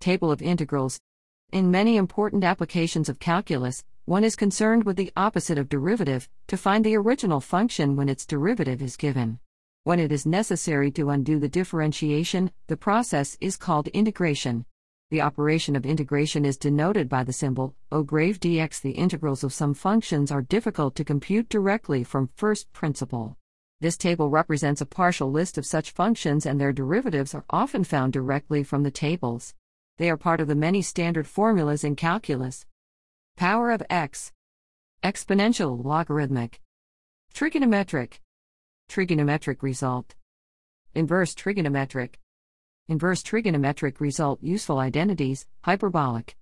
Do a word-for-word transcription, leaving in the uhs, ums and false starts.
Table of integrals. In many important applications of calculus, one is concerned with the opposite of derivative, to find the original function when its derivative is given. When it is necessary to undo the differentiation, the process is called integration. The operation of integration is denoted by the symbol O grave dx. The integrals of some functions are difficult to compute directly from first principle. This table represents a partial list of such functions, and their derivatives are often found directly from the tables. They are part of the many standard formulas in calculus. Power of x. Exponential, logarithmic. Trigonometric. Trigonometric result. Inverse trigonometric. Inverse trigonometric result. Useful identities, hyperbolic.